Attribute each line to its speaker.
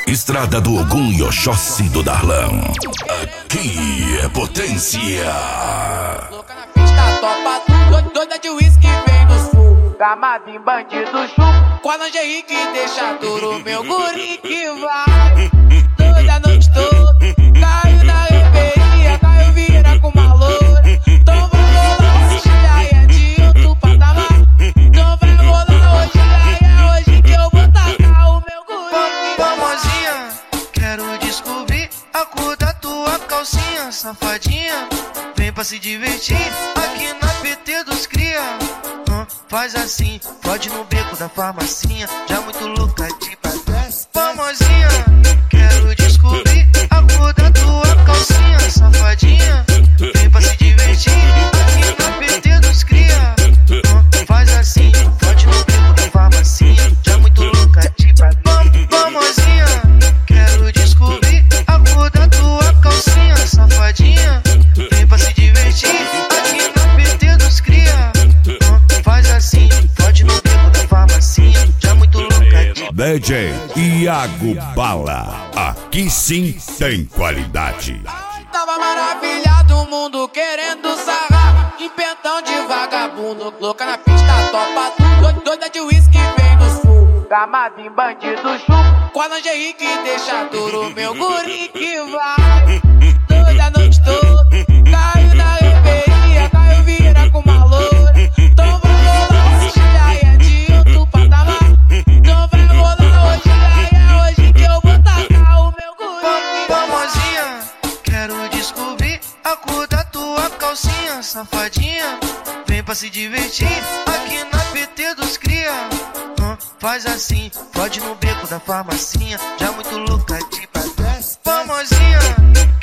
Speaker 1: Estrada do Ogum e Oxóssi do Darlão. Aqui é potência.
Speaker 2: Louca na pista, topa tudo. Doida de uísque vem no sul. Gamado em bandido chulo. Com a lingerie que deixa duro. Meu guri que vai toda a noite toda. Caiu na reveria, caiu vira com uma loura. Então vai rolar hoje, aí é de outro patamar. Então vai rolar hoje, aí é hoje que eu vou tacar o meu guri.
Speaker 3: Famosinha, quero descobrir a cor da tua calcinha. Safadinha, vem pra se divertir aqui na PT dos cria. Faz assim, pode no beco da farmacinha. Já muito louca de padrão. Famosinha, quero descobrir a cor da tua calcinha. Safadinha, vem pra se divertir aqui na PT dos cria. Faz assim, pode no beco da farmacinha. Já muito louca de padrão. Famosinha, quero descobrir a cor da tua calcinha. Safadinha, vem pra se divertir aqui na PT dos cria. Faz assim, pode no beco da farmacinha. Já muito louca de
Speaker 1: DJ Iago Bala. Aqui sim tem qualidade.
Speaker 2: Tava maravilhado, o mundo querendo sarrar. De pentão de vagabundo, louca na pista, topa tudo. Doida de uísque vem no sul. Gamado em bandido chulo. Com a lingerie que deixa duro. Meu guri que vai toda a noite toda. Caiu na reveria, caiu vira com uma loura. Então vai rolar hoje, aí é de outro patamar. Então vai rolar hoje, aí é hoje que eu vou tacar o meu guri.
Speaker 3: Famosinha, quero descobrir a cor da tua calcinha. Safadinha, vem pra se divertir aqui na PT dos cria. Faz assim, pode no beco da farmacinha. Já muito louca de padrão. Famosinha,